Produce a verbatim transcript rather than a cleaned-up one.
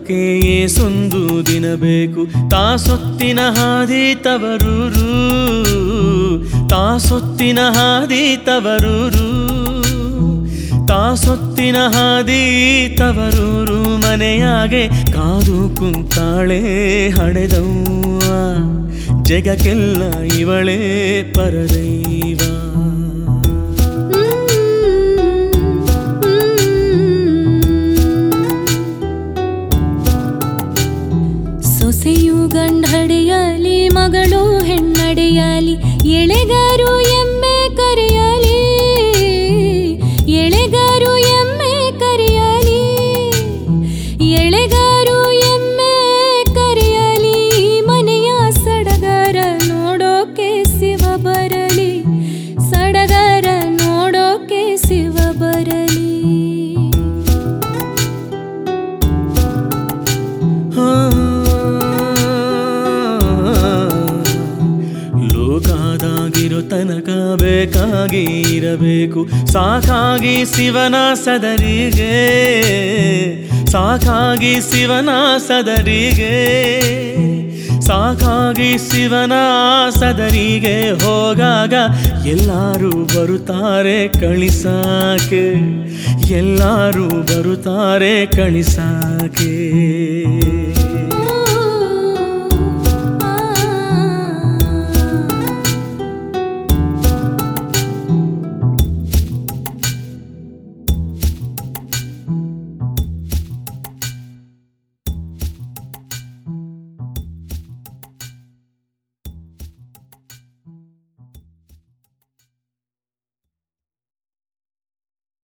ಬದುಕಕ್ಕೆ ಏಸೊಂದು ದಿನ ಬೇಕು. ತಾಸೊತ್ತಿನ ಹಾದಿ ತವರೂರು, ತಾಸೊತ್ತಿನ ಹಾದಿ ತವರೂರು, ತಾಸೊತ್ತಿನ ಹಾದಿ ತವರೂರು. ಮನೆಯಾಗೆ ಕಾದು ಕುಂತಾಳೆ ಹಡೆದವ್ವ, ಜಗಕ್ಕೆಲ್ಲ ಇವಳೇ ಪರದೈವ. ಸೊಸೆಯು ಗಂಡಡೆಯಲಿ, ಮಗಳು ಹೆಣ್ಣಡೆಯಲಿ, ಎಳೆಗಾರು ಎಮ್ಮೆ ಕರೆಯಲಿ, ಎಳೆಗಾರು ಎಮ್ಮೆ ಕರೆಯಲಿ, ಎಳೆಗಾರು ಎಮ್ಮೆ ಕರೆಯಲಿ. ಮನೆಯ ಸಡಗರ ನೋಡೋಕೆ ಶಿವ ಬರಲಿ, ಸಡಗರ ನೋಡೋಕೆ ಶಿವ ಬರಲಿ. ಲೋಕದಾಗಿರೋ ತನಕ ಬೇಕಾಗಿ ಇರಬೇಕು, ಸಾಕಾಗಿ ಶಿವನ ಸದರಿಗೆ, ಸಾಕಾಗಿ ಶಿವನ ಸದರಿಗೆ, ಸಾಕಾಗಿ ಶಿವನ ಸದರಿಗೆ. ಹೋಗಾಗ ಎಲ್ಲರೂ ಬರುತ್ತಾರೆ ಕಳಿಸಾಕೆ, ಎಲ್ಲರೂ ಬರುತ್ತಾರೆ ಕಳಿಸಾಕೆ.